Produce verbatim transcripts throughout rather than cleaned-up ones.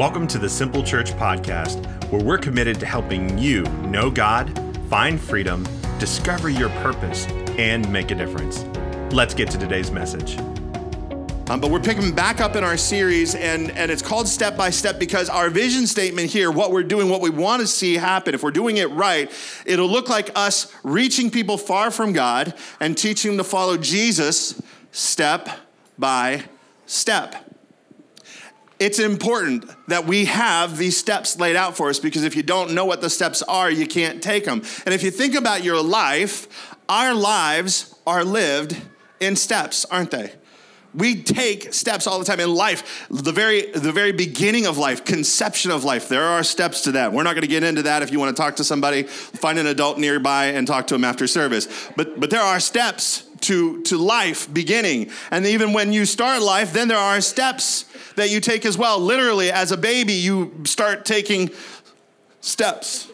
Welcome to the Simple Church Podcast, where we're committed to helping you know God, find freedom, discover your purpose, and make a difference. Let's get to today's message. Um, but we're picking back up in our series, and, and it's called Step by Step because our vision statement here, what we're doing, what we want to see happen, if we're doing it right, it'll look like us reaching people far from God and teaching them to follow Jesus step by step. It's important that we have these steps laid out for us because if you don't know what the steps are, you can't take them. And if you think about your life, our lives are lived in steps, aren't they? We take steps all the time in life. The very, the very beginning of life, conception of life, there are steps to that. We're not going to get into that. If you want to talk to somebody, find an adult nearby and talk to them after service. But, but there are steps to, to life beginning. And even when you start life, then there are steps that you take as well. Literally, as a baby, you start taking steps.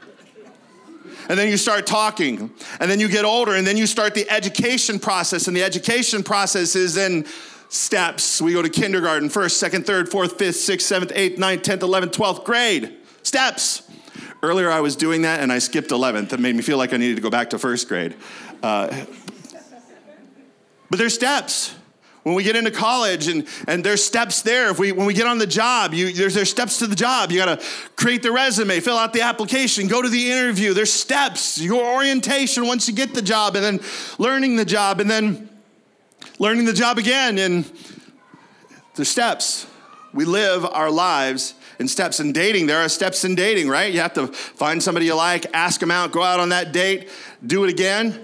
And then you start talking, and then you get older, and then you start the education process, and the education process is then steps. We go to kindergarten, first, second, third, fourth, fifth, sixth, seventh, eighth, ninth, tenth, eleventh, twelfth grade. Steps. Earlier I was doing that, and I skipped eleventh. It made me feel like I needed to go back to first grade. Uh, but there's steps. When we get into college and, and there's steps there, if we when we get on the job, you, there's, there's steps to the job. You got to create the resume, fill out the application, go to the interview. There's steps, your orientation once you get the job, and then learning the job, and then learning the job again. And there's steps. We live our lives in steps. In dating, there are steps in dating, right? You have to find somebody you like, ask them out, go out on that date, do it again.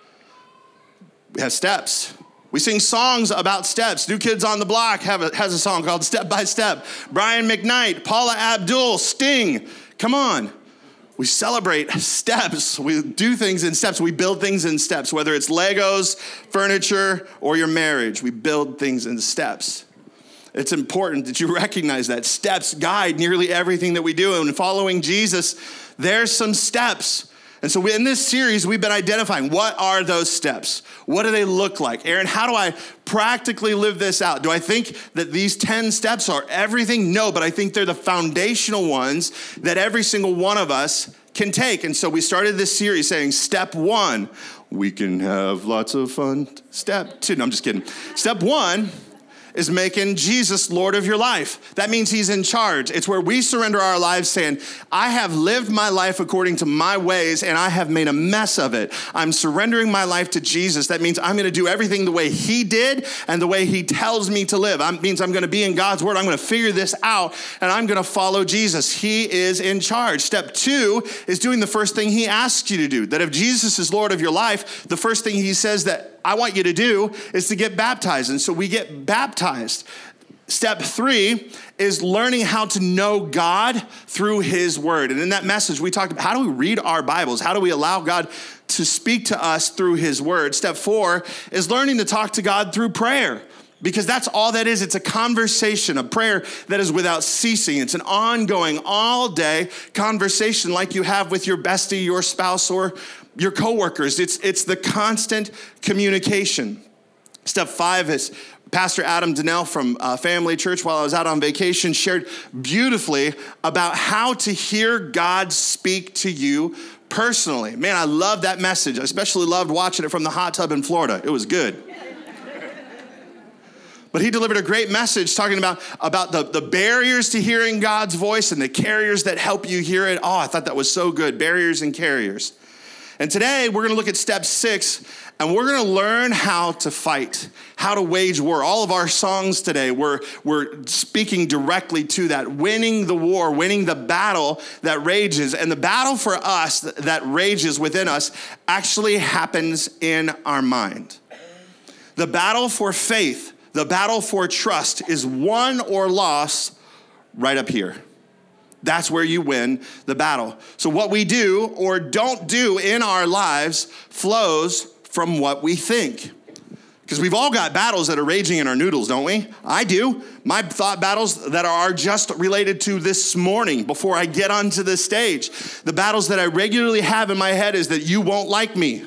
We have steps. We sing songs about steps. New Kids on the Block have a, has a song called Step by Step. Brian McKnight, Paula Abdul, Sting. Come on. We celebrate steps. We do things in steps. We build things in steps, whether it's Legos, furniture, or your marriage. We build things in steps. It's important that you recognize that steps guide nearly everything that we do. And following Jesus, there's some steps. And so in this series, we've been identifying what are those steps? What do they look like? Aaron, how do I practically live this out? Do I think that these ten steps are everything? No, but I think they're the foundational ones that every single one of us can take. And so we started this series saying, step one, we can have lots of fun. Step two, no, I'm just kidding. Step one is making Jesus Lord of your life. That means he's in charge. It's where we surrender our lives saying, I have lived my life according to my ways and I have made a mess of it. I'm surrendering my life to Jesus. That means I'm going to do everything the way he did and the way he tells me to live. That means I'm going to be in God's word. I'm going to figure this out and I'm going to follow Jesus. He is in charge. Step two is doing the first thing he asks you to do. That if Jesus is Lord of your life, the first thing he says that I want you to do is to get baptized. And so we get baptized. Step three is learning how to know God through his word. And in that message, we talked about how do we read our Bibles? How do we allow God to speak to us through his word? Step four is learning to talk to God through prayer. Because that's all that is. It's a conversation, a prayer that is without ceasing. It's an ongoing, all day conversation like you have with your bestie, your spouse, or your coworkers. It's, it's the constant communication. Step five is Pastor Adam Donnell from uh, Family Church, while I was out on vacation, shared beautifully about how to hear God speak to you personally. Man, I love that message. I especially loved watching it from the hot tub in Florida. It was good. But he delivered a great message talking about, about the, the barriers to hearing God's voice and the carriers that help you hear it. Oh, I thought that was so good. Barriers and carriers. And today we're going to look at step six, and we're going to learn how to fight, how to wage war. All of our songs today, we're, we're speaking directly to that, winning the war, winning the battle that rages. And the battle for us that rages within us actually happens in our mind. The battle for faith, the battle for trust is won or lost right up here. That's where you win the battle. So what we do or don't do in our lives flows from what we think. Because we've all got battles that are raging in our noodles, don't we? I do. My thought battles that are just related to this morning before I get onto the stage. The battles that I regularly have in my head is that you won't like me.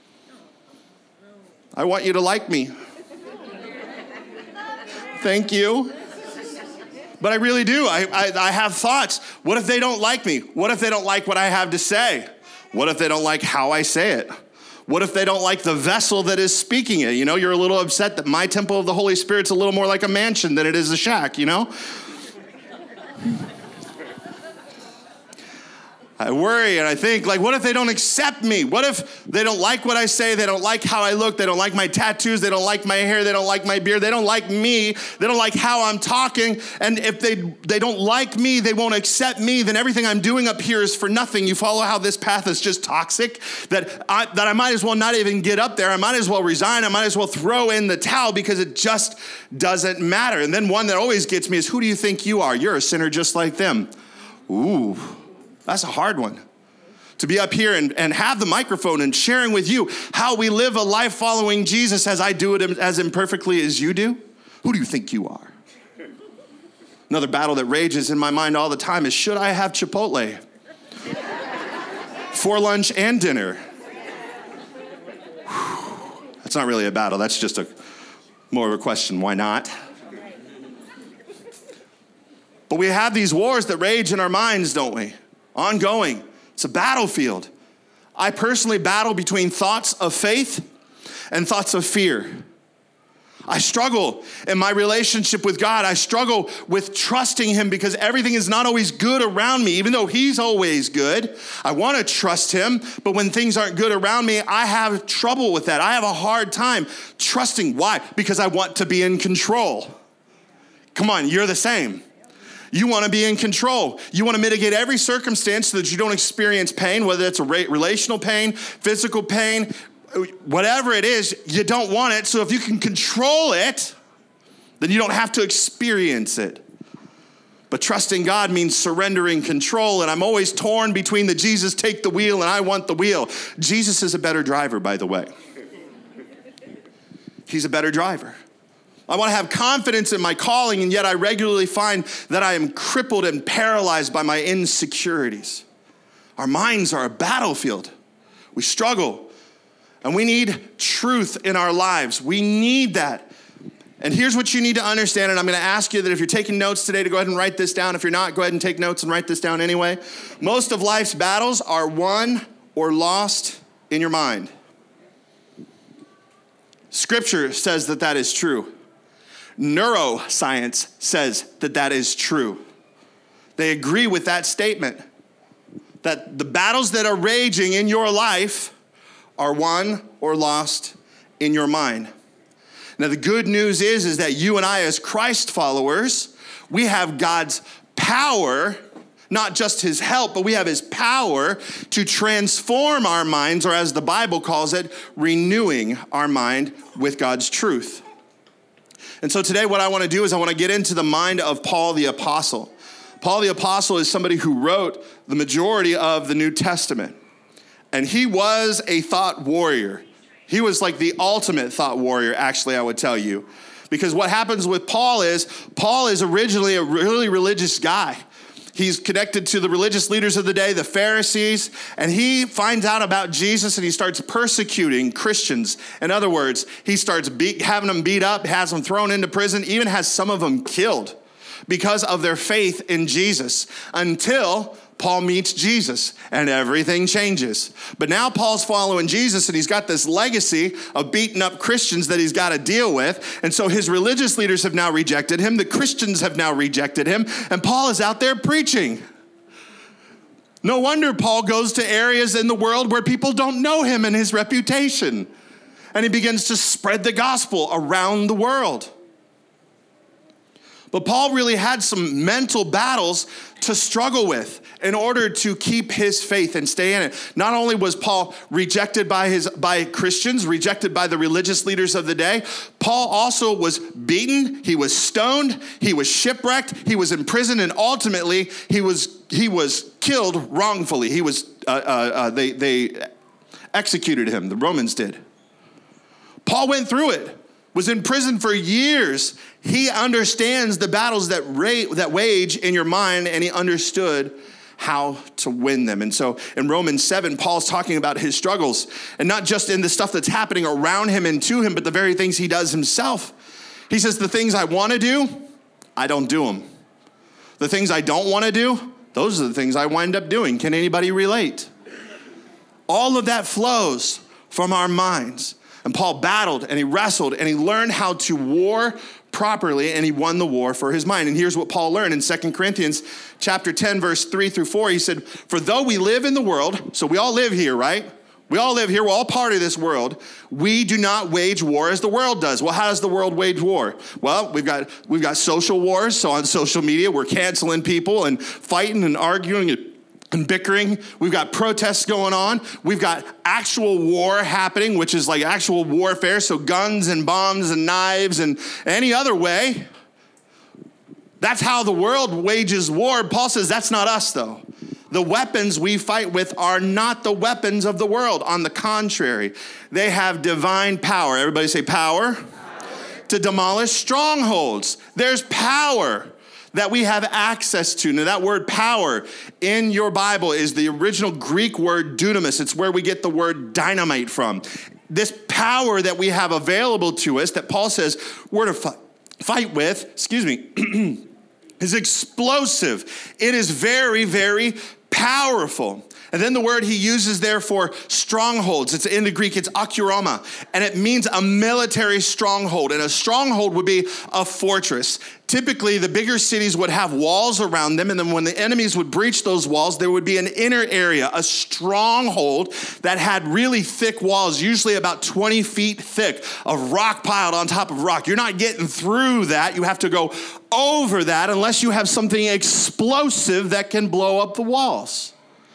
I want you to like me. Thank you. But I really do. I, I, I have thoughts. What if they don't like me? What if they don't like what I have to say? What if they don't like how I say it? What if they don't like the vessel that is speaking it? You know, you're a little upset that my temple of the Holy Spirit's a little more like a mansion than it is a shack, you know? I worry and I think, like, what if they don't accept me? What if they don't like what I say? They don't like how I look. They don't like my tattoos. They don't like my hair. They don't like my beard. They don't like me. They don't like how I'm talking. And if they they don't like me, they won't accept me, then everything I'm doing up here is for nothing. You follow how this path is just toxic? That I, that I might as well not even get up there. I might as well resign. I might as well throw in the towel because it just doesn't matter. And then one that always gets me is, who do you think you are? You're a sinner just like them. Ooh. That's a hard one. To be up here and, and have the microphone and sharing with you how we live a life following Jesus as I do it as imperfectly as you do. Who do you think you are? Another battle that rages in my mind all the time is, should I have Chipotle for lunch and dinner? Whew. That's not really a battle. That's just a more of a question. Why not? But we have these wars that rage in our minds, don't we? Ongoing. It's a battlefield. I personally battle between thoughts of faith and thoughts of fear. I struggle in my relationship with God. I struggle with trusting him because everything is not always good around me, even though he's always good. I want to trust him, but when things aren't good around me, I have trouble with that. I have a hard time trusting. Why? Because I want to be in control. Come on, you're the same. You want to be in control. You want to mitigate every circumstance so that you don't experience pain, whether it's a relational pain, physical pain, whatever it is, you don't want it. So if you can control it, then you don't have to experience it. But trusting God means surrendering control. And I'm always torn between the Jesus take the wheel and I want the wheel. Jesus is a better driver, by the way. He's a better driver. I want to have confidence in my calling, and yet I regularly find that I am crippled and paralyzed by my insecurities. Our minds are a battlefield. We struggle, and we need truth in our lives. We need that. And here's what you need to understand, and I'm going to ask you that if you're taking notes today to go ahead and write this down. If you're not, go ahead and take notes and write this down anyway. Most of life's battles are won or lost in your mind. Scripture says that that is true. Neuroscience says that that is true. They agree with that statement, that the battles that are raging in your life are won or lost in your mind. Now, the good news is, is that you and I, as Christ followers, we have God's power, not just his help, but we have his power to transform our minds, or as the Bible calls it, renewing our mind with God's truth. And so today what I want to do is I want to get into the mind of Paul the Apostle. Paul the Apostle is somebody who wrote the majority of the New Testament. And he was a thought warrior. He was like the ultimate thought warrior, actually, I would tell you. Because what happens with Paul is, Paul is originally a really religious guy. He's connected to the religious leaders of the day, the Pharisees, and he finds out about Jesus and he starts persecuting Christians. In other words, he starts beat, having them beat up, has them thrown into prison, even has some of them killed because of their faith in Jesus, until Paul meets Jesus and everything changes. But now Paul's following Jesus and he's got this legacy of beating up Christians that he's got to deal with. And so his religious leaders have now rejected him. The Christians have now rejected him. And Paul is out there preaching. No wonder Paul goes to areas in the world where people don't know him and his reputation. And he begins to spread the gospel around the world. But Paul really had some mental battles to struggle with in order to keep his faith and stay in it. Not only was Paul rejected by his by Christians, rejected by the religious leaders of the day, Paul also was beaten, he was stoned, he was shipwrecked, he was imprisoned, and ultimately he was he was killed wrongfully. He was uh, uh, uh, they they executed him. The Romans did. Paul went through it. Was in prison for years. He understands the battles that ra- that wage in your mind, and he understood how to win them. And so in Romans seven, Paul's talking about his struggles, and not just in the stuff that's happening around him and to him, but the very things he does himself. He says, the things I want to do, I don't do them. The things I don't want to do, those are the things I wind up doing. Can anybody relate? All of that flows from our minds. And Paul battled and he wrestled and he learned how to war properly, and he won the war for his mind. And here's what Paul learned in Second Corinthians chapter ten, verse three through four. He said, for though we live in the world, so we all live here, right? We all live here. We're all part of this world. We do not wage war as the world does. Well, how does the world wage war? Well, we've got we've got social wars. So on social media, we're canceling people and fighting and arguing and and bickering. We've got protests going on. We've got actual war happening, which is like actual warfare. So guns and bombs and knives and any other way. That's how the world wages war. Paul says that's not us, though. The weapons we fight with are not the weapons of the world. On the contrary, they have divine power. Everybody say power. Power. To demolish strongholds. There's power that we have access to. Now that word power in your Bible is the original Greek word dunamis. It's where we get the word dynamite from. This power that we have available to us that Paul says we're to fight, fight with, excuse me, is explosive. It is very, very powerful. And then the word he uses there for strongholds, it's in the Greek, it's akuroma, and it means a military stronghold. And a stronghold would be a fortress. Typically, the bigger cities would have walls around them, and then when the enemies would breach those walls, there would be an inner area, a stronghold that had really thick walls, usually about twenty feet thick, of rock piled on top of rock. You're not getting through that. You have to go over that unless you have something explosive that can blow up the walls.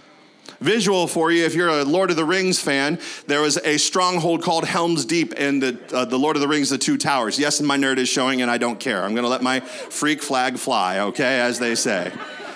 Visual for you, if you're a Lord of the Rings fan, there was a stronghold called Helm's Deep in the, uh, the Lord of the Rings, The Two Towers. Yes, and my nerd is showing, and I don't care. I'm going to let my freak flag fly, okay, as they say.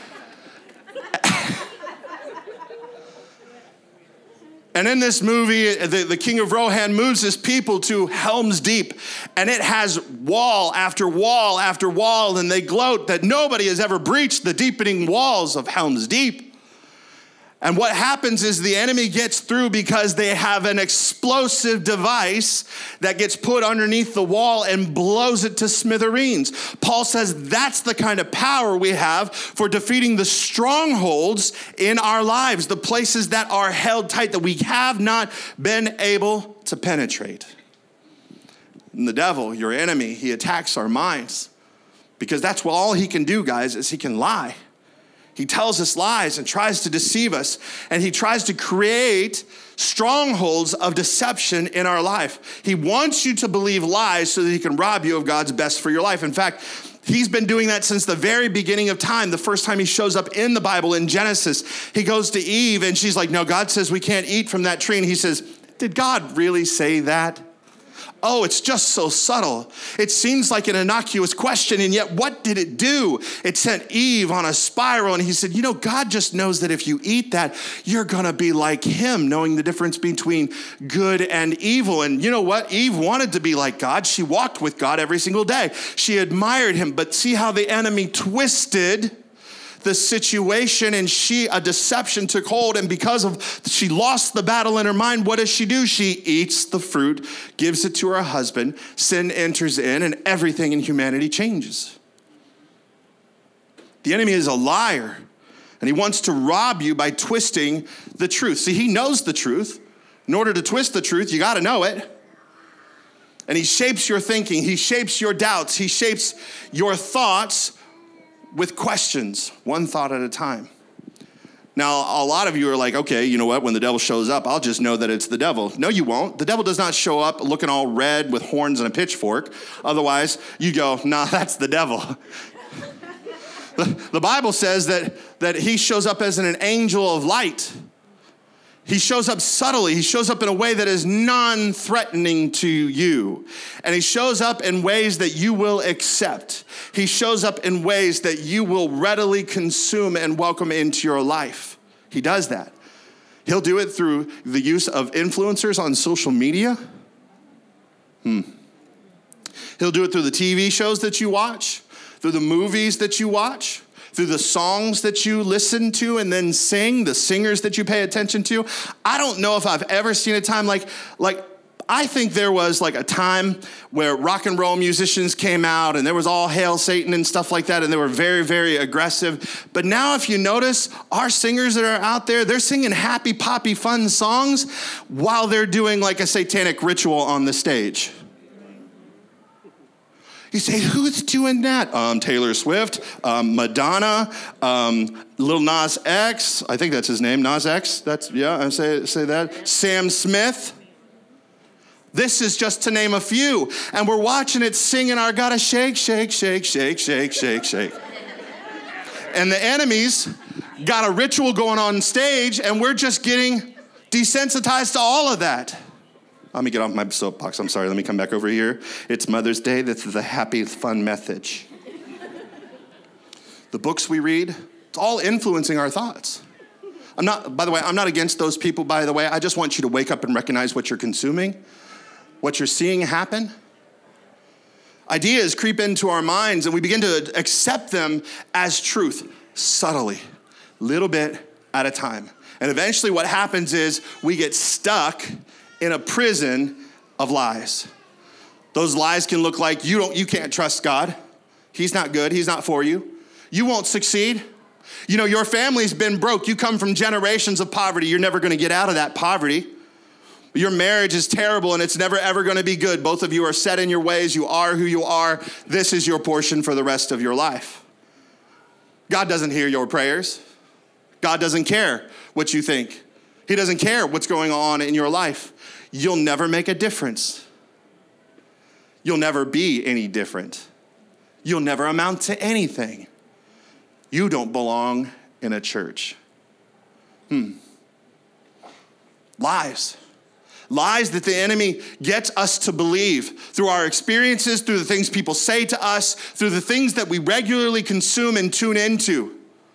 And in this movie, the, the King of Rohan moves his people to Helm's Deep, and it has wall after wall after wall, and they gloat that nobody has ever breached the deepening walls of Helm's Deep. And what happens is the enemy gets through because they have an explosive device that gets put underneath the wall and blows it to smithereens. Paul says that's the kind of power we have for defeating the strongholds in our lives, the places that are held tight, that we have not been able to penetrate. And the devil, your enemy, he attacks our minds because that's what all he can do, guys, is he can lie. He tells us lies and tries to deceive us, and he tries to create strongholds of deception in our life. He wants you to believe lies so that he can rob you of God's best for your life. In fact, he's been doing that since the very beginning of time. The first time he shows up in the Bible in Genesis, he goes to Eve and she's like, no, God says we can't eat from that tree. And he says, did God really say that? Oh, it's just so subtle. It seems like an innocuous question, and yet what did it do? It sent Eve on a spiral, and he said, you know, God just knows that if you eat that, you're going to be like him, knowing the difference between good and evil. And you know what? Eve wanted to be like God. She walked with God every single day. She admired him, but see how the enemy twisted the situation, and she, a deception took hold, and because of, she lost the battle in her mind, what does she do? She eats the fruit, gives it to her husband, sin enters in, and everything in humanity changes. The enemy is a liar, and he wants to rob you by twisting the truth. See, he knows the truth. In order to twist the truth, you got to know it. And he shapes your thinking, he shapes your doubts, he shapes your thoughts with questions, one thought at a time. Now, a lot of you are like, okay, you know what? When the devil shows up, I'll just know that it's the devil. No, you won't. The devil does not show up looking all red with horns and a pitchfork. Otherwise, you go, nah, that's the devil. the, the Bible says that, that he shows up as an angel of light. He shows up subtly. He shows up in a way that is non-threatening to you. And he shows up in ways that you will accept. He shows up in ways that you will readily consume and welcome into your life. He does that. He'll do it through the use of influencers on social media. Hmm. He'll do it through the T V shows that you watch, through the movies that you watch, through the songs that you listen to and then sing, the singers that you pay attention to. I don't know if I've ever seen a time like, like I think there was like a time where rock and roll musicians came out and there was all Hail Satan and stuff like that, and they were very, very aggressive. But now if you notice, our singers that are out there, they're singing happy, poppy, fun songs while they're doing like a satanic ritual on the stage. You say, who's doing that? Um, Taylor Swift, um, Madonna, um, Lil Nas X. I think that's his name, Nas X. That's, yeah, I say, say that. Sam Smith. This is just to name a few. And we're watching it singing our gotta shake, shake, shake, shake, shake, shake, shake. And the enemies got a ritual going on stage, and we're just getting desensitized to all of that. Let me get off my soapbox. I'm sorry. Let me come back over here. It's Mother's Day. This is a happy, fun message. The books we read, it's all influencing our thoughts. I'm not, by the way, I'm not against those people, by the way. I just want you to wake up and recognize what you're consuming, what you're seeing happen. Ideas creep into our minds, and we begin to accept them as truth, subtly, little bit at a time. And eventually what happens is we get stuck in a prison of lies. Those lies can look like you don't, you can't trust God. He's not good. He's not for you. You won't succeed. You know, your family's been broke. You come from generations of poverty. You're never going to get out of that poverty. Your marriage is terrible and it's never ever going to be good. Both of you are set in your ways. You are who you are. This is your portion for the rest of your life. God doesn't hear your prayers. God doesn't care what you think. He doesn't care what's going on in your life. You'll never make a difference. You'll never be any different. You'll never amount to anything. You don't belong in a church. Hmm. Lies. Lies that the enemy gets us to believe through our experiences, through the things people say to us, through the things that we regularly consume and tune into.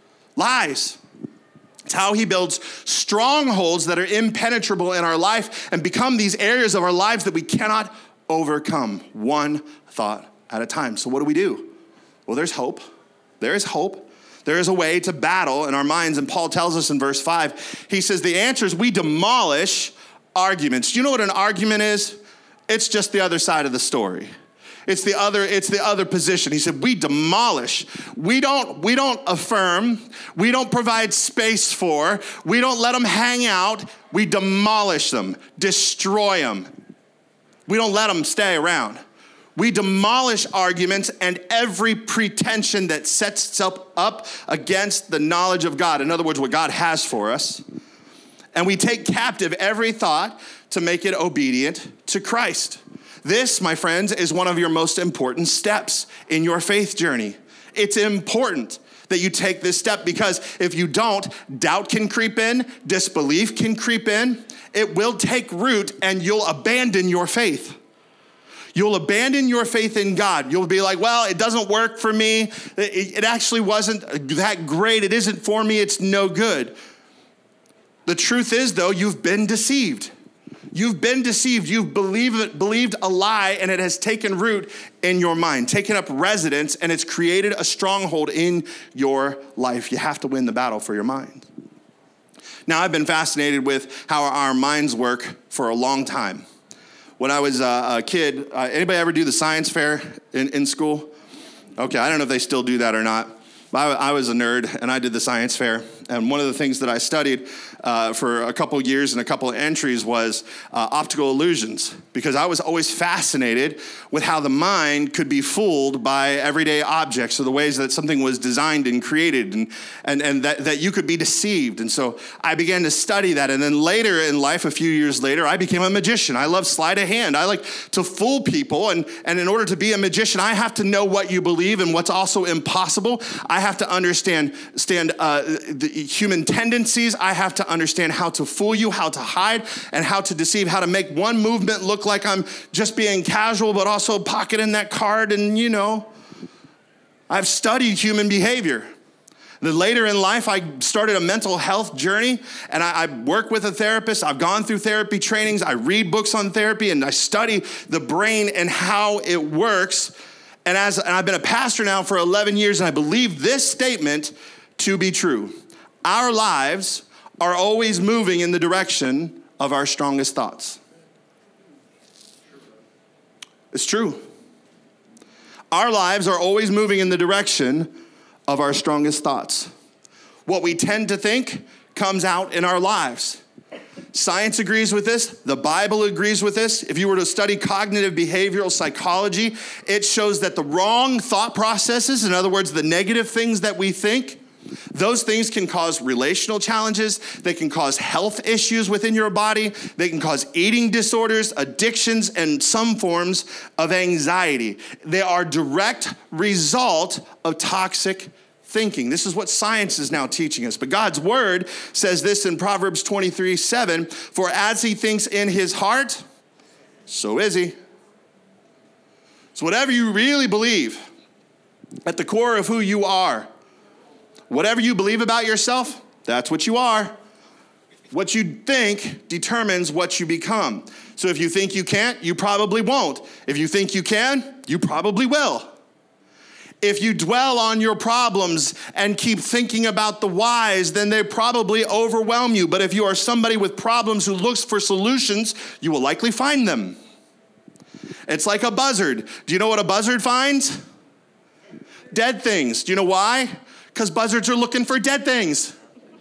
Lies. It's how he builds strongholds that are impenetrable in our life and become these areas of our lives that we cannot overcome, one thought at a time. So what do we do? Well, there's hope. There is hope. There is a way to battle in our minds. And Paul tells us in verse five, he says, the answer is we demolish arguments. Do you know what an argument is? It's just the other side of the story. It's the other, it's the other position. He said, we demolish. We don't, we don't affirm. We don't provide space for. We don't let them hang out. We demolish them, destroy them. We don't let them stay around. We demolish arguments and every pretension that sets itself up against the knowledge of God. In other words, what God has for us. And we take captive every thought to make it obedient to Christ. This, my friends, is one of your most important steps in your faith journey. It's important that you take this step because if you don't, doubt can creep in, disbelief can creep in. It will take root and you'll abandon your faith. You'll abandon your faith in God. You'll be like, well, it doesn't work for me. It actually wasn't that great. It isn't for me. It's no good. The truth is, though, you've been deceived. You've been deceived. You've believed, believed a lie, and it has taken root in your mind, taken up residence, and it's created a stronghold in your life. You have to win the battle for your mind. Now, I've been fascinated with how our minds work for a long time. When I was a kid, uh, anybody ever do the science fair in, in school? Okay, I don't know if they still do that or not. But I, I was a nerd, and I did the science fair. And one of the things that I studied uh, for a couple years and a couple of entries was uh, optical illusions, because I was always fascinated with how the mind could be fooled by everyday objects, or the ways that something was designed and created, and and, and that, that you could be deceived. And so I began to study that. And then later in life, a few years later, I became a magician. I love sleight of hand. I like to fool people. And, and in order to be a magician, I have to know what you believe and what's also impossible. I have to understand, understand uh, the human tendencies. I have to understand how to fool you, how to hide, and how to deceive, how to make one movement look like I'm just being casual, but also pocketing that card. And, you know, I've studied human behavior. Then later in life, I started a mental health journey, and I, I work with a therapist. I've gone through therapy trainings. I read books on therapy, and I study the brain and how it works. And as and I've been a pastor now for eleven years, and I believe this statement to be true. Our lives are always moving in the direction of our strongest thoughts. It's true. Our lives are always moving in the direction of our strongest thoughts. What we tend to think comes out in our lives. Science agrees with this. The Bible agrees with this. If you were to study cognitive behavioral psychology, it shows that the wrong thought processes, in other words, the negative things that we think, those things can cause relational challenges. They can cause health issues within your body. They can cause eating disorders, addictions, and some forms of anxiety. They are direct result of toxic thinking. This is what science is now teaching us. But God's word says this in Proverbs twenty-three seven, for as he thinks in his heart, so is he. So whatever you really believe, at the core of who you are, whatever you believe about yourself, that's what you are. What you think determines what you become. So if you think you can't, you probably won't. If you think you can, you probably will. If you dwell on your problems and keep thinking about the whys, then they probably overwhelm you. But if you are somebody with problems who looks for solutions, you will likely find them. It's like a buzzard. Do you know what a buzzard finds? Dead things. Do you know why? Because buzzards are looking for dead things.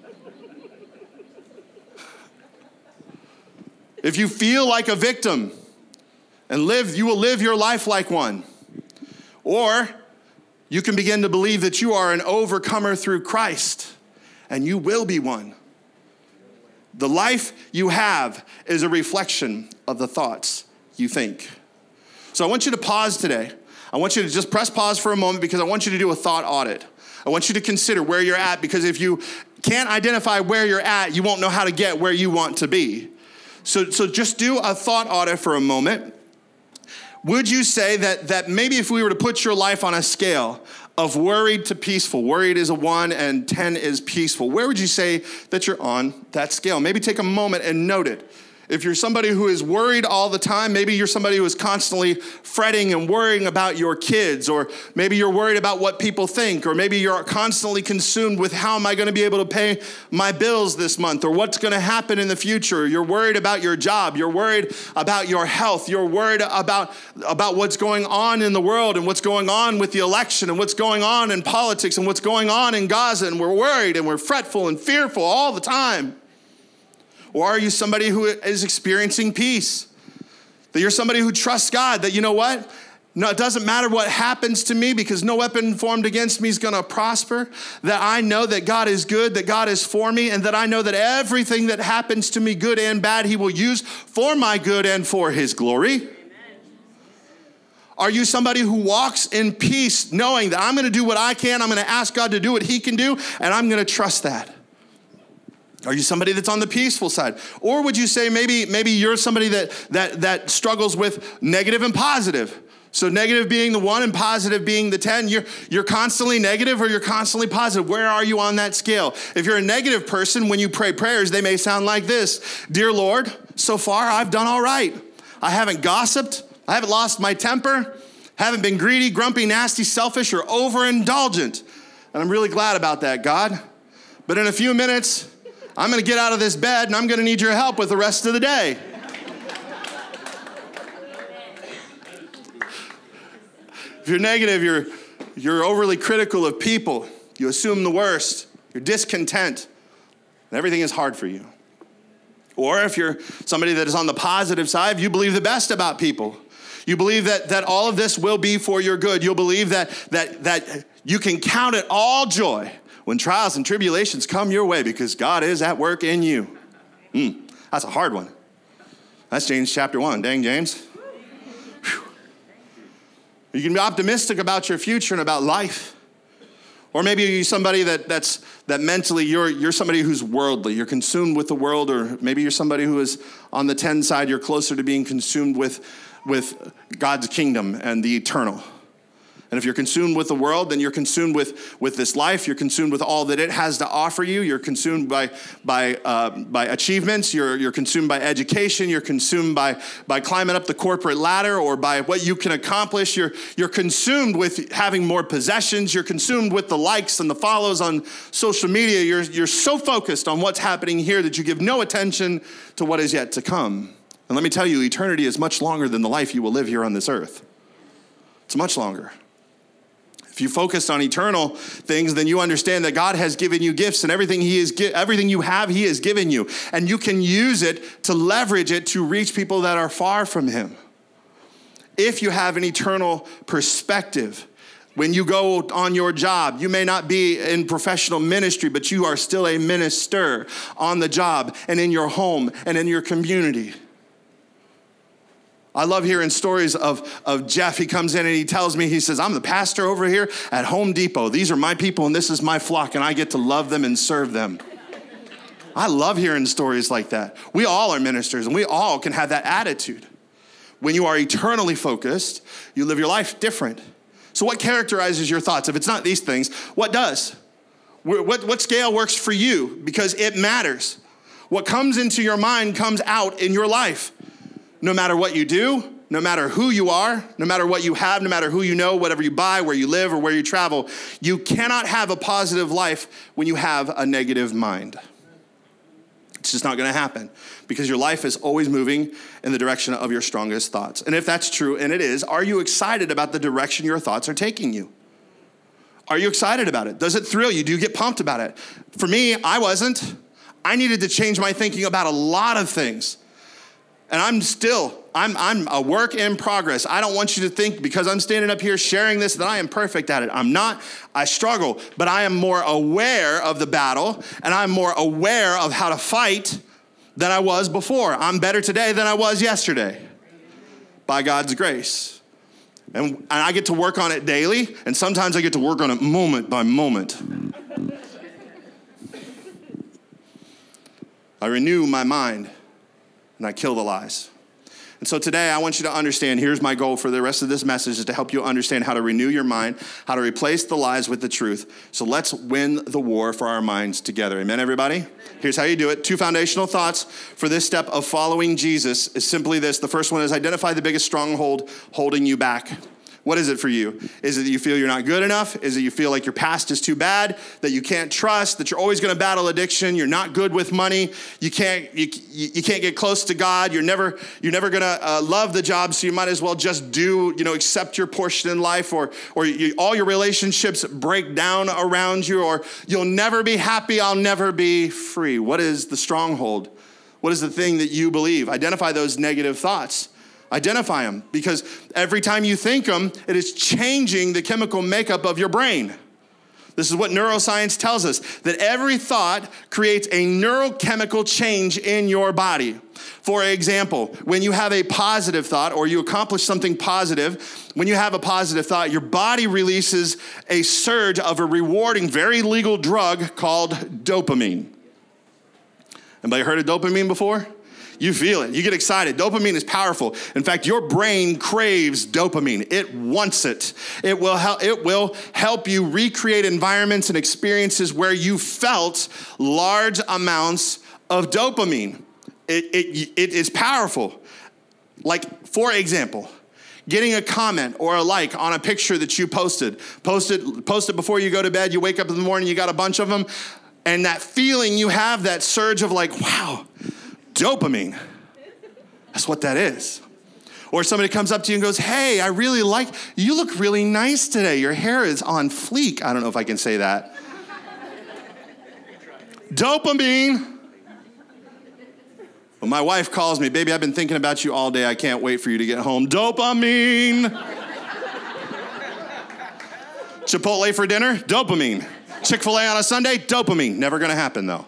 If you feel like a victim and live, you will live your life like one. Or you can begin to believe that you are an overcomer through Christ, and you will be one. The life you have is a reflection of the thoughts you think. So I want you to pause today. I want you to just press pause for a moment because I want you to do a thought audit. I want you to consider where you're at, because if you can't identify where you're at, you won't know how to get where you want to be. So, so just do a thought audit for a moment. Would you say that, that maybe if we were to put your life on a scale of worried to peaceful, worried is a one and ten is peaceful, where would you say that you're on that scale? Maybe take a moment and note it. If you're somebody who is worried all the time, maybe you're somebody who is constantly fretting and worrying about your kids, or maybe you're worried about what people think, or maybe you're constantly consumed with how am I going to be able to pay my bills this month, or what's going to happen in the future. You're worried about your job. You're worried about your health. You're worried about, about what's going on in the world and what's going on with the election and what's going on in politics and what's going on in Gaza, and we're worried and we're fretful and fearful all the time. Or are you somebody who is experiencing peace? That you're somebody who trusts God, that you know what? No, it doesn't matter what happens to me because no weapon formed against me is going to prosper. That I know that God is good, that God is for me, and that I know that everything that happens to me, good and bad, he will use for my good and for his glory. Amen. Are you somebody who walks in peace knowing that I'm going to do what I can, I'm going to ask God to do what he can do, and I'm going to trust that? Are you somebody that's on the peaceful side? Or would you say maybe maybe you're somebody that that that struggles with negative and positive? So negative being the one and positive being the ten. You're, you're constantly negative or you're constantly positive. Where are you on that scale? If you're a negative person, when you pray prayers, they may sound like this. Dear Lord, so far I've done all right. I haven't gossiped. I haven't lost my temper. Haven't been greedy, grumpy, nasty, selfish, or overindulgent. And I'm really glad about that, God. But in a few minutes, I'm going to get out of this bed and I'm going to need your help with the rest of the day. If you're negative, you're, you're overly critical of people. You assume the worst. You're discontent. And everything is hard for you. Or if you're somebody that is on the positive side, you believe the best about people. You believe that, that all of this will be for your good. You'll believe that, that, that you can count it all joy when trials and tribulations come your way because God is at work in you. Mm, that's a hard one. That's James chapter one. Dang, James. Whew. You can be optimistic about your future and about life. Or maybe you're somebody that that's that mentally you're you're somebody who's worldly. You're consumed with the world, or maybe you're somebody who is on the ten side. You're closer to being consumed with, with God's kingdom and the eternal. And if you're consumed with the world, then you're consumed with, with this life. You're consumed with all that it has to offer you. You're consumed by by uh, by achievements. You're you're consumed by education. You're consumed by by climbing up the corporate ladder, or by what you can accomplish. You're you're consumed with having more possessions. You're consumed with the likes and the follows on social media. You're you're so focused on what's happening here that you give no attention to what is yet to come. And let me tell you, eternity is much longer than the life you will live here on this earth. It's much longer. If you focus on eternal things, then you understand that God has given you gifts, and everything He is, everything you have, He has given you. And you can use it to leverage it to reach people that are far from Him. If you have an eternal perspective, when you go on your job, you may not be in professional ministry, but you are still a minister on the job and in your home and in your community. I love hearing stories of, of Jeff. He comes in and he tells me, he says, I'm the pastor over here at Home Depot. These are my people and this is my flock, and I get to love them and serve them. I love hearing stories like that. We all are ministers, and we all can have that attitude. When you are eternally focused, you live your life different. So what characterizes your thoughts? If it's not these things, what does? What, what scale works for you? Because it matters. What comes into your mind comes out in your life. No matter what you do, no matter who you are, no matter what you have, no matter who you know, whatever you buy, where you live, or where you travel, you cannot have a positive life when you have a negative mind. It's just not going to happen, because your life is always moving in the direction of your strongest thoughts. And if that's true, and it is, are you excited about the direction your thoughts are taking you? Are you excited about it? Does it thrill you? Do you get pumped about it? For me, I wasn't. I needed to change my thinking about a lot of things. And I'm still, I'm, I'm a work in progress. I don't want you to think because I'm standing up here sharing this that I am perfect at it. I'm not. I struggle, but I am more aware of the battle, and I'm more aware of how to fight than I was before. I'm better today than I was yesterday, by God's grace. And, and I get to work on it daily, and sometimes I get to work on it moment by moment. I renew my mind. And I kill the lies. And so today I want you to understand, here's my goal for the rest of this message, is to help you understand how to renew your mind, how to replace the lies with the truth. So let's win the war for our minds together. Amen, everybody? Here's how you do it. Two foundational thoughts for this step of following Jesus is simply this. The first one is identify the biggest stronghold holding you back. What is it for you? Is it that you feel you're not good enough? Is it you feel like your past is too bad, that you can't trust, that you're always going to battle addiction, you're not good with money, you can't you, you can't get close to God, you're never you're never going to uh, love the job, so you might as well just do, you know, accept your portion in life, or or you, all your relationships break down around you, or you'll never be happy, I'll never be free. What is the stronghold? What is the thing that you believe? Identify those negative thoughts. Identify them, because every time you think them, it is changing the chemical makeup of your brain. This is what neuroscience tells us, that every thought creates a neurochemical change in your body. For example, when you have a positive thought or you accomplish something positive, when you have a positive thought, your body releases a surge of a rewarding, very legal drug called dopamine. Anybody heard of dopamine before? You feel it. You get excited. Dopamine is powerful. In fact, your brain craves dopamine. It wants it. It will help, it will help you recreate environments and experiences where you felt large amounts of dopamine. It, it, it is powerful. Like, for example, getting a comment or a like on a picture that you posted. Posted, posted before you go to bed. You wake up in the morning, you got a bunch of them. And that feeling you have, that surge of like, wow, dopamine. That's what that is. Or somebody comes up to you and goes, hey, I really like, you look really nice today. Your hair is on fleek. I don't know if I can say that. Dopamine. When my wife calls me, baby, I've been thinking about you all day. I can't wait for you to get home. Dopamine. Chipotle for dinner? Dopamine. Chick-fil-A on a Sunday? Dopamine. Never gonna happen though.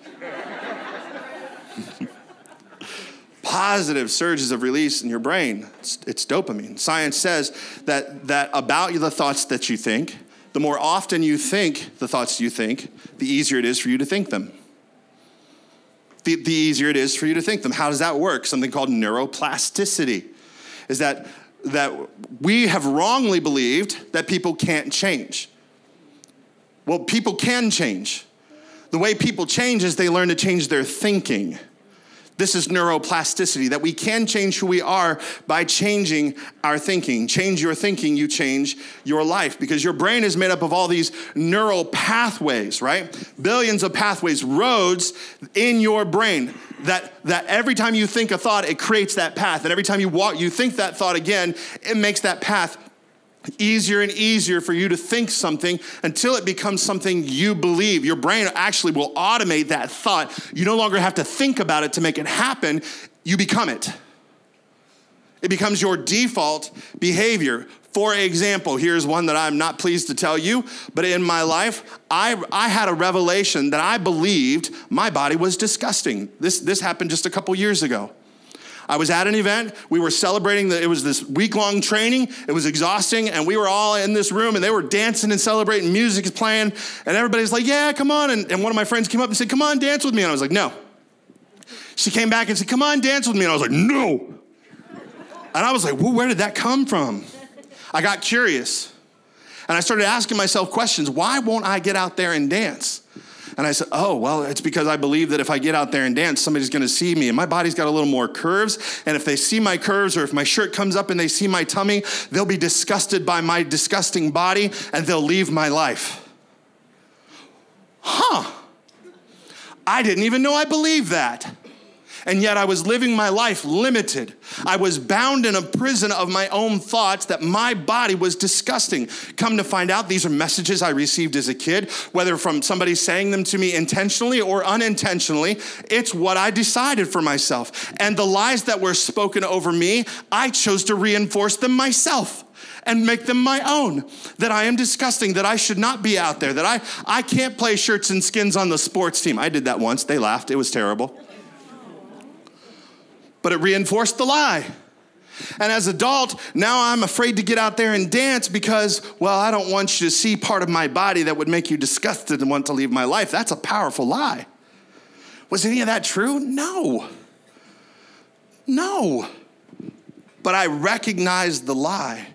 Positive surges of release in your brain. It's, it's dopamine. Science says that, that about the thoughts that you think, the more often you think the thoughts you think, the easier it is for you to think them. The, the easier it is for you to think them. How does that work? Something called neuroplasticity. Is that, that we have wrongly believed that people can't change. Well, people can change. The way people change is they learn to change their thinking. This is neuroplasticity, that we can change who we are by changing our thinking. Change your thinking, you change your life, because your brain is made up of all these neural pathways, right? Billions of pathways, roads in your brain. that, that every time you think a thought, it creates that path. And every time you walk, you think that thought again, it makes that path easier and easier for you to think something until it becomes something you believe. Your brain actually will automate that thought. You no longer have to think about it to make it happen. You become it. It becomes your default behavior. For example, here's one that I'm not pleased to tell you, but in my life, I, I had a revelation that I believed my body was disgusting. This, this happened just a couple years ago. I was at an event. We were celebrating. The, it was this week-long training. It was exhausting, and we were all in this room, and they were dancing and celebrating. Music is playing, and everybody's like, yeah, come on. And, and one of my friends came up and said, come on, dance with me. And I was like, no. She came back and said, come on, dance with me. And I was like, no. And I was like, well, where did that come from? I got curious, and I started asking myself questions. Why won't I get out there and dance? And I said, oh, well, it's because I believe that if I get out there and dance, somebody's going to see me. And my body's got a little more curves. And if they see my curves, or if my shirt comes up and they see my tummy, they'll be disgusted by my disgusting body, and they'll leave my life. Huh. I didn't even know I believed that. And yet I was living my life limited. I was bound in a prison of my own thoughts that my body was disgusting. Come to find out, these are messages I received as a kid, whether from somebody saying them to me intentionally or unintentionally. It's what I decided for myself. And the lies that were spoken over me, I chose to reinforce them myself and make them my own, that I am disgusting, that I should not be out there, that I, I can't play shirts and skins on the sports team. I did that once. They laughed. It was terrible. But it reinforced the lie. And as an adult, now I'm afraid to get out there and dance because, well, I don't want you to see part of my body that would make you disgusted and want to leave my life. That's a powerful lie. Was any of that true? No. No. But I recognized the lie.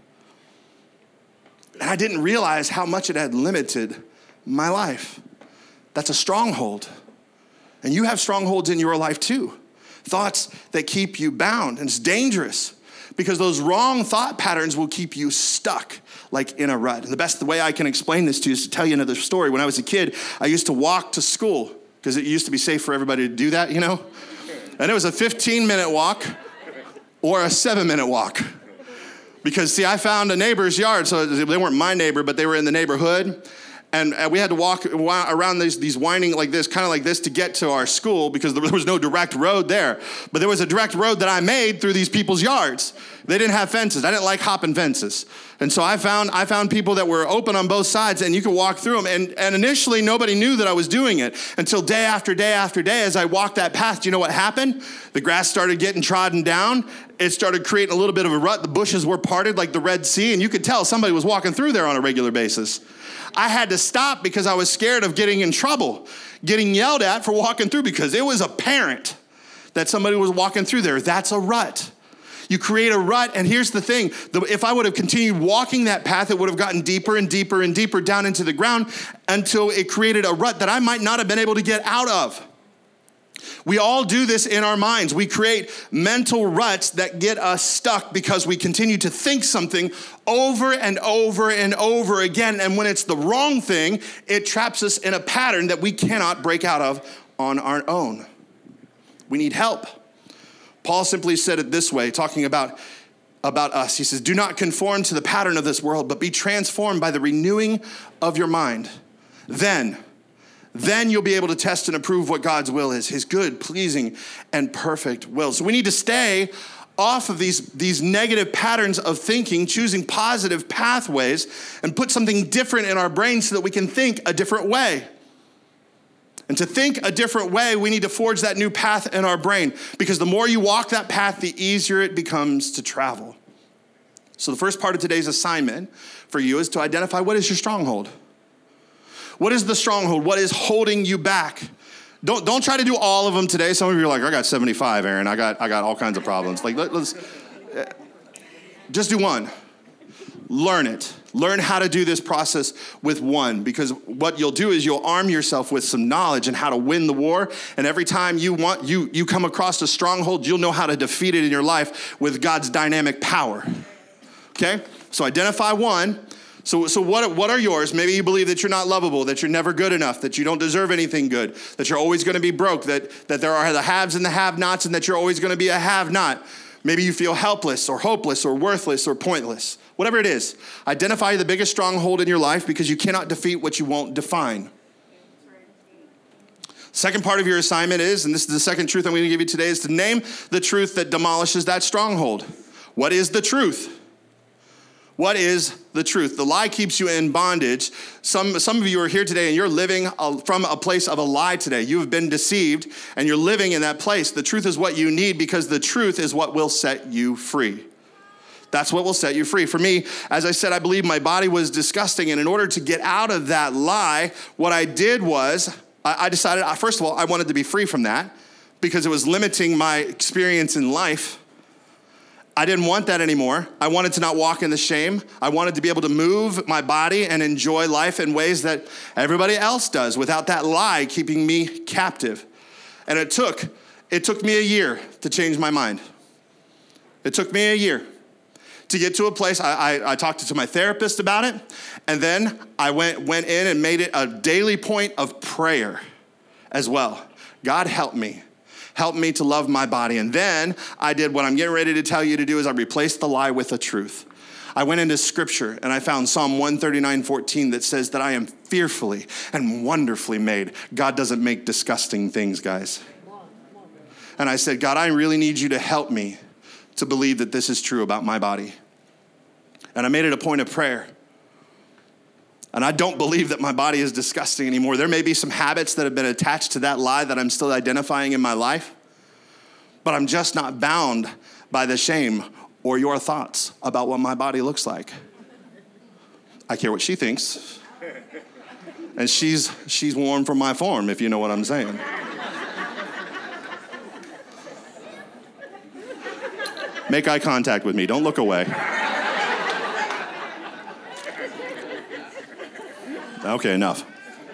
And I didn't realize how much it had limited my life. That's a stronghold. And you have strongholds in your life too. Thoughts that keep you bound. And it's dangerous because those wrong thought patterns will keep you stuck like in a rut. And the best way I can explain this to you is to tell you another story. When I was a kid, I used to walk to school because it used to be safe for everybody to do that, you know? And it was a fifteen minute walk or a seven minute walk. Because see, I found a neighbor's yard. So they weren't my neighbor, but they were in the neighborhood. And we had to walk around these, these winding like this, kind of like this to get to our school because there was no direct road there. But there was a direct road that I made through these people's yards. They didn't have fences. I didn't like hopping fences. And so I found I found people that were open on both sides and you could walk through them. And, and initially nobody knew that I was doing it until day after day after day as I walked that path. Do you know what happened? The grass started getting trodden down. It started creating a little bit of a rut. The bushes were parted like the Red Sea. And you could tell somebody was walking through there on a regular basis. I had to stop because I was scared of getting in trouble, getting yelled at for walking through because it was apparent that somebody was walking through there. That's a rut. You create a rut, and here's the thing. If I would have continued walking that path, it would have gotten deeper and deeper and deeper down into the ground until it created a rut that I might not have been able to get out of. We all do this in our minds. We create mental ruts that get us stuck because we continue to think something over and over and over again. And when it's the wrong thing, it traps us in a pattern that we cannot break out of on our own. We need help. Paul simply said it this way, talking about, about us. He says, do not conform to the pattern of this world, but be transformed by the renewing of your mind. Then, Then you'll be able to test and approve what God's will is, his good, pleasing, and perfect will. So we need to stay off of these, these negative patterns of thinking, choosing positive pathways, and put something different in our brain so that we can think a different way. And to think a different way, we need to forge that new path in our brain, because the more you walk that path, the easier it becomes to travel. So the first part of today's assignment for you is to identify what is your stronghold. What is the stronghold? What is holding you back? Don't, don't try to do all of them today. Some of you are like, I got seventy-five, Aaron. I got, I got all kinds of problems. Like, let, let's just do one. Learn it. Learn how to do this process with one, because what you'll do is you'll arm yourself with some knowledge and how to win the war. And every time you want you you come across a stronghold, you'll know how to defeat it in your life with God's dynamic power. Okay? So identify one. So, so what, what are yours? Maybe you believe that you're not lovable, that you're never good enough, that you don't deserve anything good, that you're always going to be broke, that, that there are the haves and the have-nots, and that you're always going to be a have-not. Maybe you feel helpless or hopeless or worthless or pointless. Whatever it is, identify the biggest stronghold in your life because you cannot defeat what you won't define. Second part of your assignment is, and this is the second truth I'm going to give you today, is to name the truth that demolishes that stronghold. What is the truth? What is the truth? The lie keeps you in bondage. Some, some of you are here today and you're living a, from a place of a lie today. You have been deceived and you're living in that place. The truth is what you need because the truth is what will set you free. That's what will set you free. For me, as I said, I believe my body was disgusting. And in order to get out of that lie, what I did was I, I decided, first of all, I wanted to be free from that because it was limiting my experience in life. I didn't want that anymore. I wanted to not walk in the shame. I wanted to be able to move my body and enjoy life in ways that everybody else does without that lie keeping me captive. And it took, it took me a year to change my mind. It took me a year to get to a place. I, I, I talked to my therapist about it, and then I went, went in and made it a daily point of prayer as well. God, help me. Help me to love my body. And then I did what I'm getting ready to tell you to do is I replaced the lie with a truth. I went into scripture and I found Psalm one thirty-nine fourteen that says that I am fearfully and wonderfully made. God doesn't make disgusting things, guys. And I said, God, I really need you to help me to believe that this is true about my body. And I made it a point of prayer. And I don't believe that my body is disgusting anymore. There may be some habits that have been attached to that lie that I'm still identifying in my life, but I'm just not bound by the shame or your thoughts about what my body looks like. I care what she thinks. And she's she's warm from my form, if you know what I'm saying. Make eye contact with me. Don't look away. Okay, enough.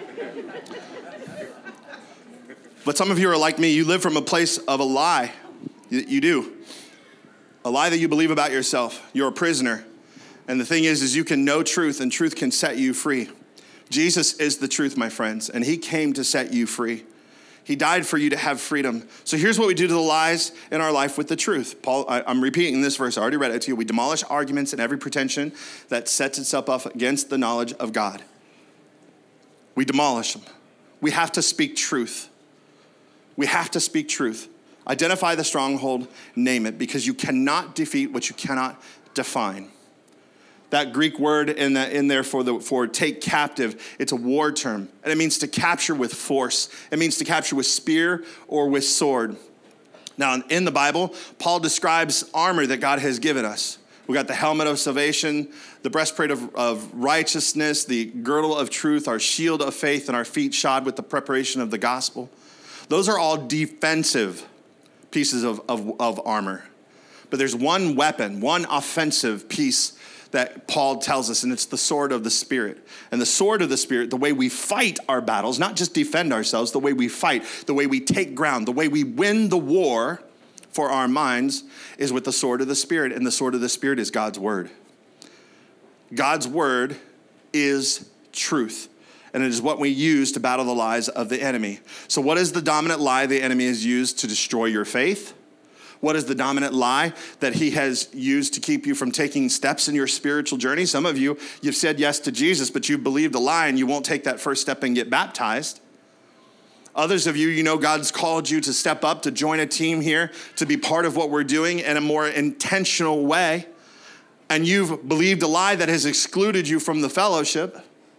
But some of you are like me. You live from a place of a lie. You, you do. A lie that you believe about yourself. You're a prisoner. And the thing is, is you can know truth, and truth can set you free. Jesus is the truth, my friends, and he came to set you free. He died for you to have freedom. So here's what we do to the lies in our life with the truth. Paul, I, I'm repeating this verse. I already read it to you. We demolish arguments and every pretension that sets itself up against the knowledge of God. We demolish them. We have to speak truth. We have to speak truth. Identify the stronghold, name it, because you cannot defeat what you cannot define. That Greek word in, the, in there for, the, for take captive, it's a war term. And it means to capture with force. It means to capture with spear or with sword. Now, in the Bible, Paul describes armor that God has given us. We got the helmet of salvation, the breastplate of, of righteousness, the girdle of truth, our shield of faith, and our feet shod with the preparation of the gospel. Those are all defensive pieces of, of, of armor. But there's one weapon, one offensive piece that Paul tells us, and it's the sword of the Spirit. And the sword of the Spirit, the way we fight our battles, not just defend ourselves, the way we fight, the way we take ground, the way we win the war for our minds is with the sword of the Spirit. And the sword of the Spirit is God's word. God's word is truth. And it is what we use to battle the lies of the enemy. So what is the dominant lie the enemy has used to destroy your faith? What is the dominant lie that he has used to keep you from taking steps in your spiritual journey? Some of you, you've said yes to Jesus, but you believed a lie and you won't take that first step and get baptized. Others of you, you know God's called you to step up, to join a team here, to be part of what we're doing in a more intentional way. And you've believed a lie that has excluded you from the fellowship.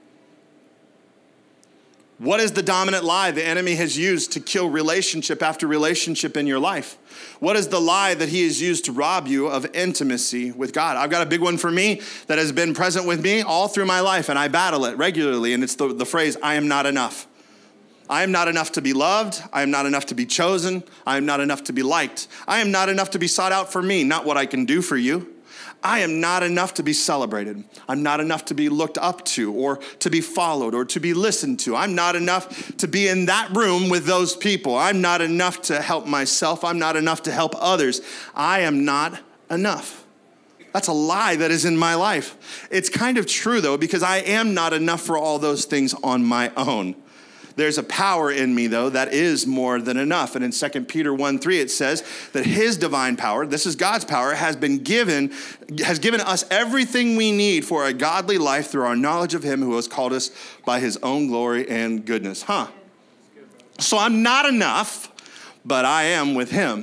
What is the dominant lie the enemy has used to kill relationship after relationship in your life? What is the lie that he has used to rob you of intimacy with God? I've got a big one for me that has been present with me all through my life, and I battle it regularly, and it's the, the phrase, I am not enough. I am not enough to be loved. I am not enough to be chosen. I am not enough to be liked. I am not enough to be sought out for me, not what I can do for you. I am not enough to be celebrated. I'm not enough to be looked up to or to be followed or to be listened to. I'm not enough to be in that room with those people. I'm not enough to help myself. I'm not enough to help others. I am not enough. That's a lie that is in my life. It's kind of true, though, because I am not enough for all those things on my own. There's a power in me, though, that is more than enough. And in Second Peter one three, it says that his divine power, this is God's power, has been given, has given us everything we need for a godly life through our knowledge of him who has called us by his own glory and goodness. Huh? So I'm not enough, but I am with him.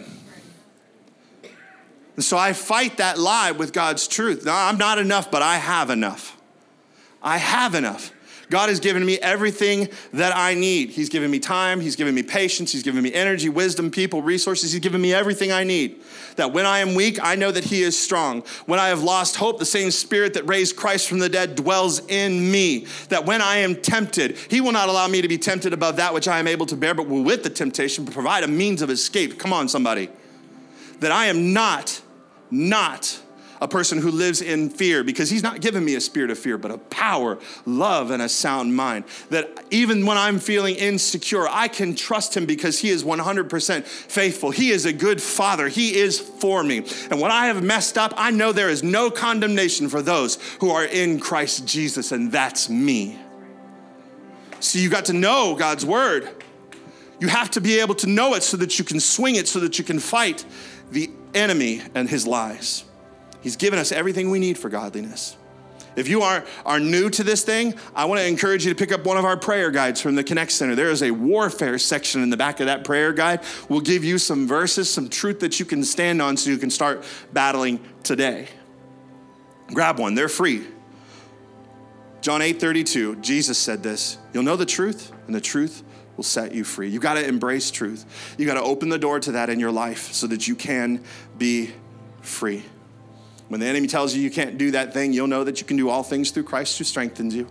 And so I fight that lie with God's truth. No, I'm not enough, but I have enough. I have enough. God has given me everything that I need. He's given me time. He's given me patience. He's given me energy, wisdom, people, resources. He's given me everything I need. That when I am weak, I know that he is strong. When I have lost hope, the same spirit that raised Christ from the dead dwells in me. That when I am tempted, he will not allow me to be tempted above that which I am able to bear, but will with the temptation provide a means of escape. Come on, somebody. That I am not, not a person who lives in fear, because he's not given me a spirit of fear, but of power, love, and a sound mind. That even when I'm feeling insecure, I can trust him because he is one hundred percent faithful. He is a good father. He is for me. And when I have messed up, I know there is no condemnation for those who are in Christ Jesus, and that's me. So you got to know God's word. You have to be able to know it so that you can swing it, so that you can fight the enemy and his lies. He's given us everything we need for godliness. If you are, are new to this thing, I want to encourage you to pick up one of our prayer guides from the Connect Center. There is a warfare section in the back of that prayer guide. We'll give you some verses, some truth that you can stand on so you can start battling today. Grab one. They're free. John eight thirty-two, Jesus said this, "You'll know the truth, and the truth will set you free." You got to embrace truth. You got to open the door to that in your life so that you can be free. When the enemy tells you you can't do that thing, you'll know that you can do all things through Christ who strengthens you.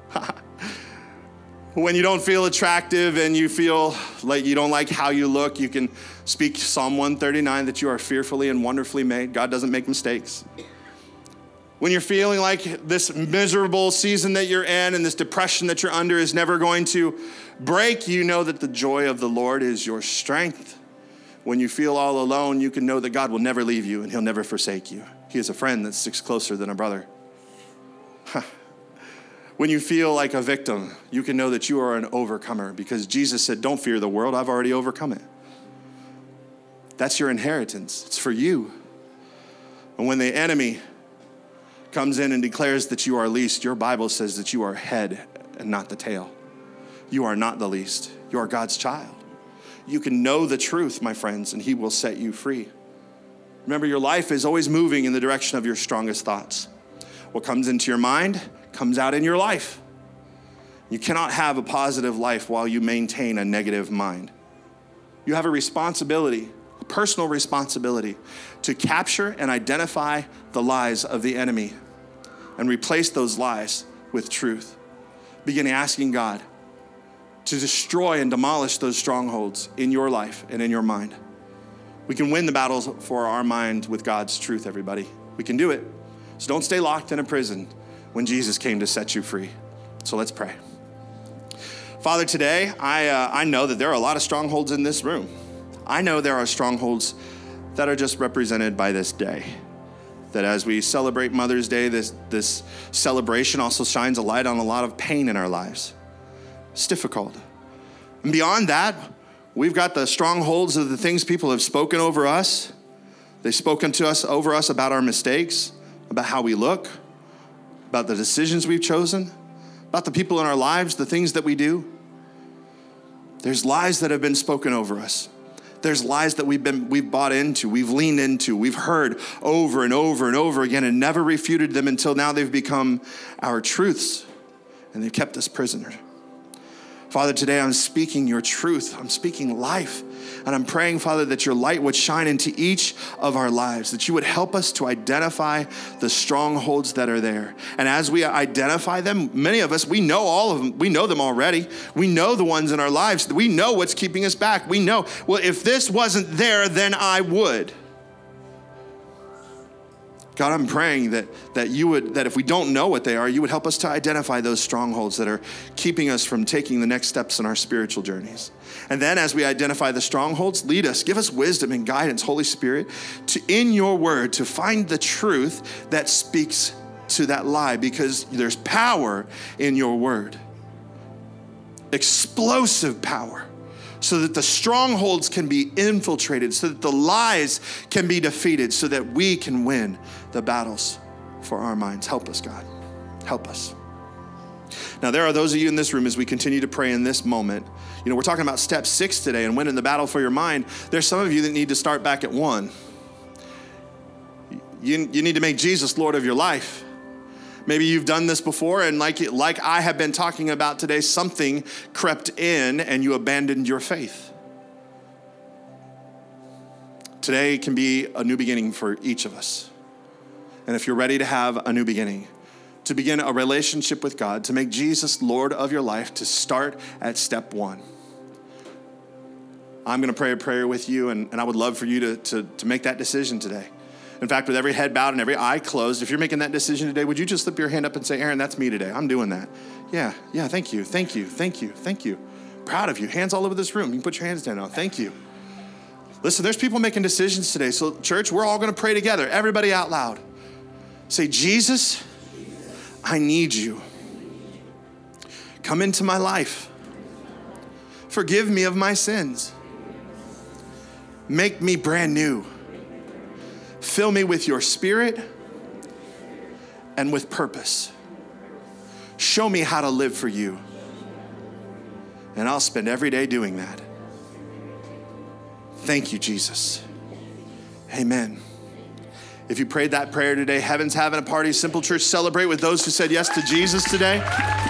When you don't feel attractive and you feel like you don't like how you look, you can speak Psalm one thirty-nine that you are fearfully and wonderfully made. God doesn't make mistakes. When you're feeling like this miserable season that you're in and this depression that you're under is never going to break, you know that the joy of the Lord is your strength. When you feel all alone, you can know that God will never leave you and he'll never forsake you. He is a friend that sticks closer than a brother. When you feel like a victim, you can know that you are an overcomer because Jesus said, "Don't fear the world, I've already overcome it." That's your inheritance. It's for you. And when the enemy comes in and declares that you are least, your Bible says that you are head and not the tail. You are not the least. You are God's child. You can know the truth, my friends, and he will set you free. Remember, your life is always moving in the direction of your strongest thoughts. What comes into your mind comes out in your life. You cannot have a positive life while you maintain a negative mind. You have a responsibility, a personal responsibility, to capture and identify the lies of the enemy and replace those lies with truth. Begin asking God to destroy and demolish those strongholds in your life and in your mind. We can win the battles for our mind with God's truth, everybody. We can do it. So don't stay locked in a prison when Jesus came to set you free. So let's pray. Father, today, I, uh, I know that there are a lot of strongholds in this room. I know there are strongholds that are just represented by this day. That as we celebrate Mother's Day, this, this celebration also shines a light on a lot of pain in our lives. It's difficult. And beyond that, we've got the strongholds of the things people have spoken over us. They've spoken to us over us about our mistakes, about how we look, about the decisions we've chosen, about the people in our lives, the things that we do. There's lies that have been spoken over us. There's lies that we've been we've bought into, we've leaned into, we've heard over and over and over again and never refuted them until now they've become our truths and they've kept us prisoners. Father, today I'm speaking your truth. I'm speaking life. And I'm praying, Father, that your light would shine into each of our lives, that you would help us to identify the strongholds that are there. And as we identify them, many of us, we know all of them. We know them already. We know the ones in our lives. We know what's keeping us back. We know, well, if this wasn't there, then I would. God, I'm praying that, that you would, that if we don't know what they are, you would help us to identify those strongholds that are keeping us from taking the next steps in our spiritual journeys. And then as we identify the strongholds, lead us, give us wisdom and guidance, Holy Spirit, to in your word, to find the truth that speaks to that lie, because there's power in your word. Explosive power. So that the strongholds can be infiltrated, so that the lies can be defeated, so that we can win the battles for our minds. Help us, God. Help us. Now, there are those of you in this room, as we continue to pray in this moment, you know, we're talking about step six today and winning the battle for your mind. There's some of you that need to start back at one. You, you need to make Jesus Lord of your life. Maybe you've done this before, and like, like I have been talking about today, something crept in and you abandoned your faith. Today can be a new beginning for each of us. And if you're ready to have a new beginning, to begin a relationship with God, to make Jesus Lord of your life, to start at step one. I'm going to pray a prayer with you, and, and I would love for you to, to, to make that decision today. In fact, with every head bowed and every eye closed, if you're making that decision today, would you just slip your hand up and say, Aaron, that's me today. I'm doing that. Yeah, yeah, thank you, thank you, thank you, thank you. Proud of you. Hands all over this room. You can put your hands down now. Thank you. Listen, there's people making decisions today. So church, we're all going to pray together. Everybody out loud. Say, Jesus, I need you. Come into my life. Forgive me of my sins. Make me brand new. Fill me with your spirit and with purpose. Show me how to live for you. And I'll spend every day doing that. Thank you, Jesus. Amen. If you prayed that prayer today, heaven's having a party. Simple Church, celebrate with those who said yes to Jesus today.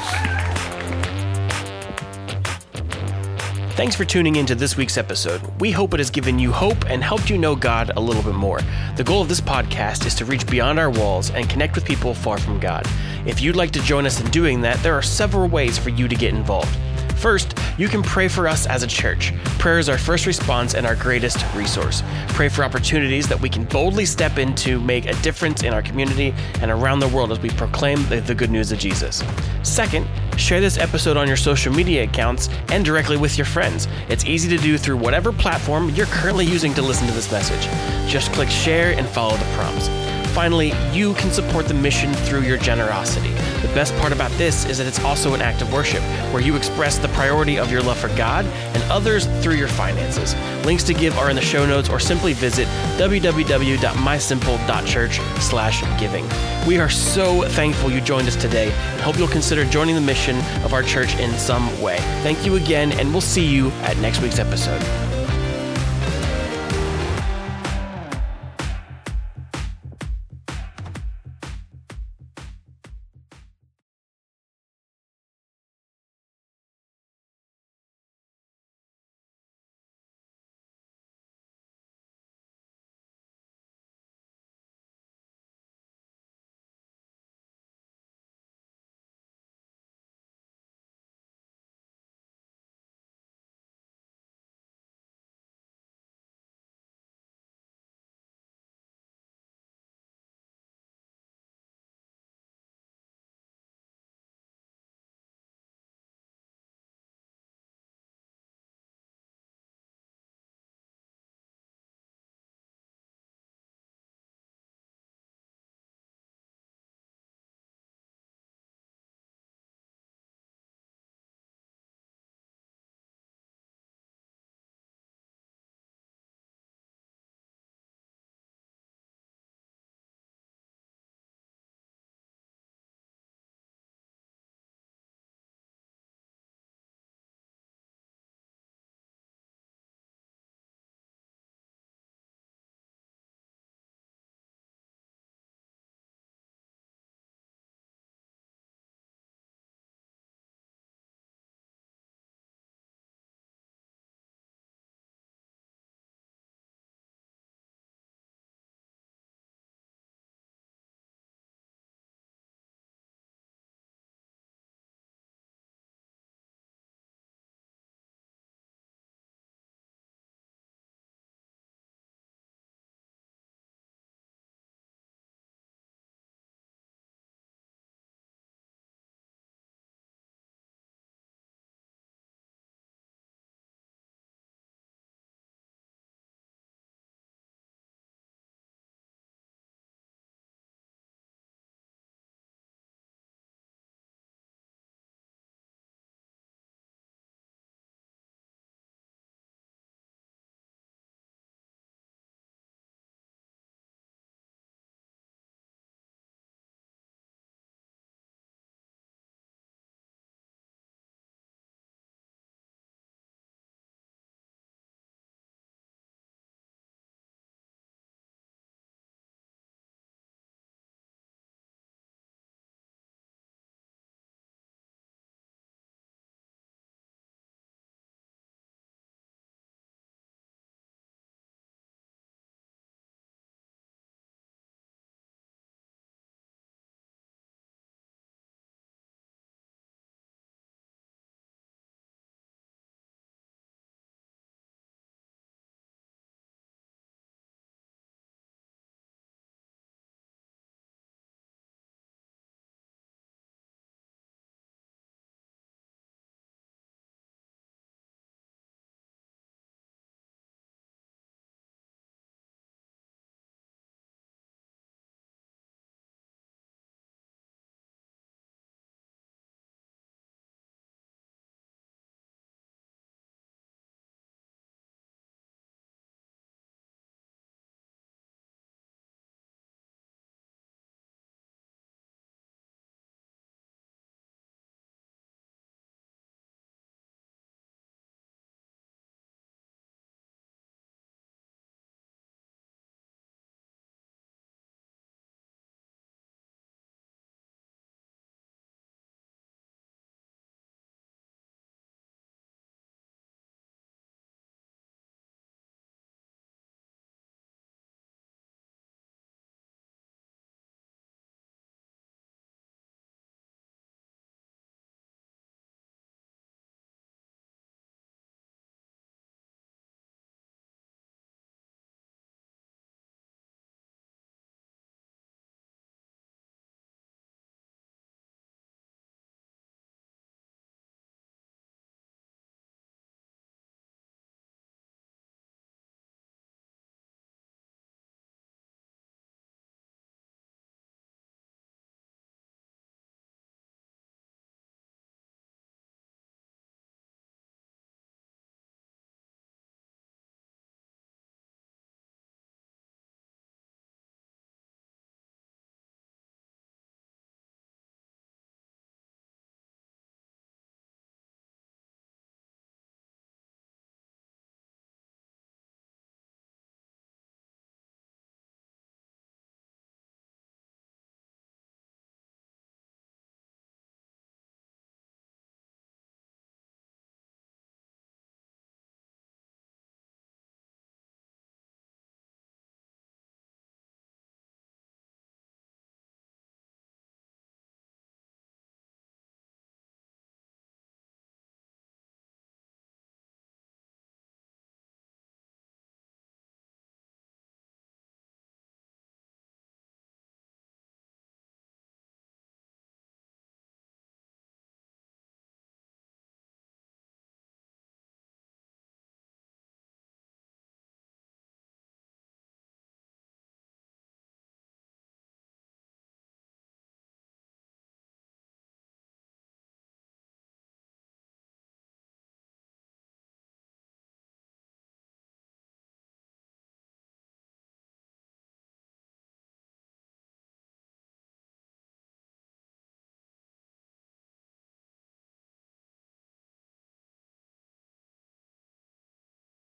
Thanks for tuning in to this week's episode. We hope it has given you hope and helped you know God a little bit more. The goal of this podcast is to reach beyond our walls and connect with people far from God. If you'd like to join us in doing that, there are several ways for you to get involved. First, you can pray for us as a church. Prayer is our first response and our greatest resource. Pray for opportunities that we can boldly step into, make a difference in our community and around the world as we proclaim the, the good news of Jesus. Second, share this episode on your social media accounts and directly with your friends. It's easy to do through whatever platform you're currently using to listen to this message. Just click share and follow the prompts. Finally, you can support the mission through your generosity. The best part about this is that it's also an act of worship, where you express the priority of your love for God and others through your finances. Links to give are in the show notes, or simply visit w w w dot my simple dot church slash giving. We are so thankful you joined us today and hope you'll consider joining the mission of our church in some way. Thank you again, and we'll see you at next week's episode.